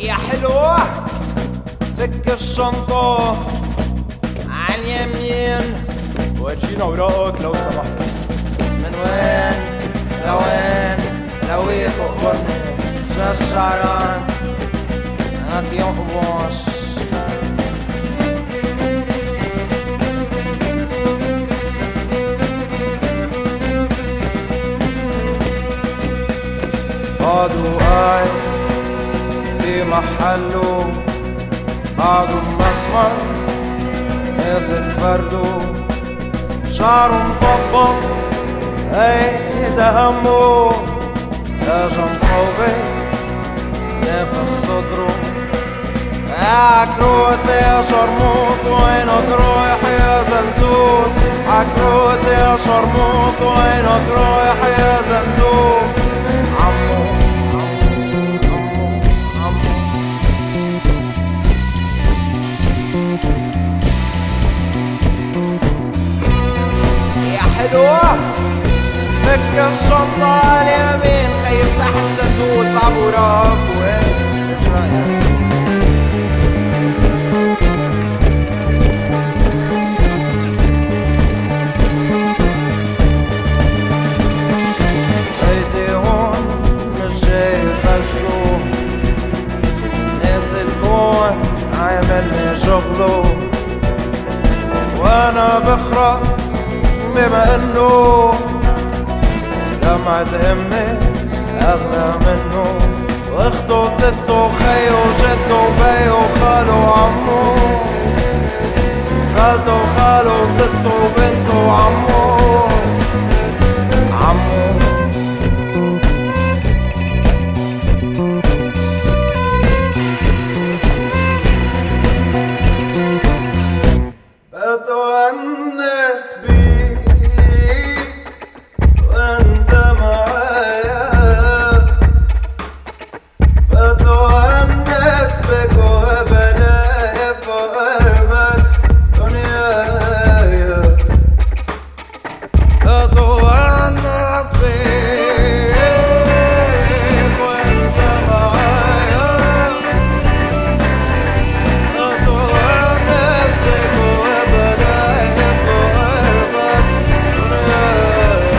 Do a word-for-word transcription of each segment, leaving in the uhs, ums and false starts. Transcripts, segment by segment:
يا حلوة فك الشنطة عاليمين ورجينا وراءك لو سمحت. من وين لوين لوي تقبرني شو الشعران أنا تيوقبوش. قعدوا قاعد في محله قعدوا مسمر ماسك فرده شعره مظبط هيدا همه اجا مصوبة نافخ صدره عكروت يا شرموط وينك رايح يا زنتون عكروت يا شرموط وينك رايح يا زنتون. عمو حلوة فك الشنطة على اليمين خيف تحت الصندوق اطلع وراك وين وش رايك؟ بيتي هون مش جاي خشلو ناس الكون عاملني شغله وانا بخرس بما انه دمعة امي اغلى منه واخته وسته وخيه وجده وبيه وخاله وعمه خالته وخاله وسته وبنته وعمه عمو. بتونس بيك وانت معايا بتونس بك وبلاقي في قلبك دنيايا بتونس بيك وانت معايا بتونس بك وبلاقي في قلبك دنيايا.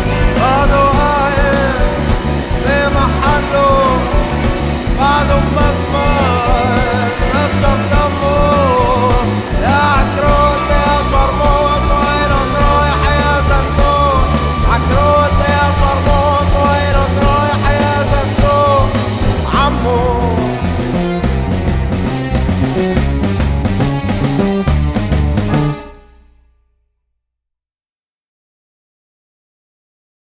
قعدوا قاعد في محله قعدوا